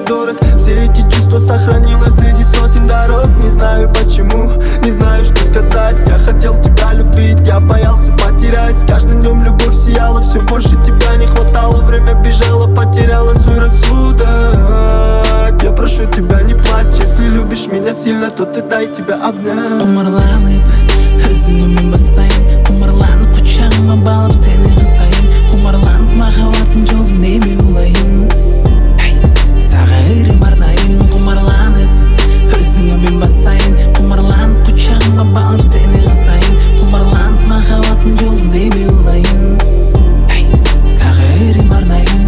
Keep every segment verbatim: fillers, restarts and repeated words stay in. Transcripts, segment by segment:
дорог. Все эти чувства сохранила среди сотен дорог. Не знаю почему, не знаю что сказать. Я хотел тебя любить, я боялся потерять. С каждым днем любовь сияла, все больше тебя не хватало. Время бежало, потеряла свой рассудок. Я прошу тебя, не плачь. Если любишь меня сильно, то ты дай тебя обнять. Құмарланып, өзіңмен басайын. Құмарланып, құшағыма балып сені қысайын. Құмарланып, махаббаттың жолын неме улайын. Саға өрім арнайын. Құмарланып, өзіңмен басайын. Құмарланып, құшағыма балып сені қысайын. Құмарланып, махаббаттың жолын неме улайын. Саға өрім арнайын.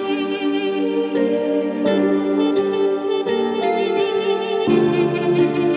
Thank you.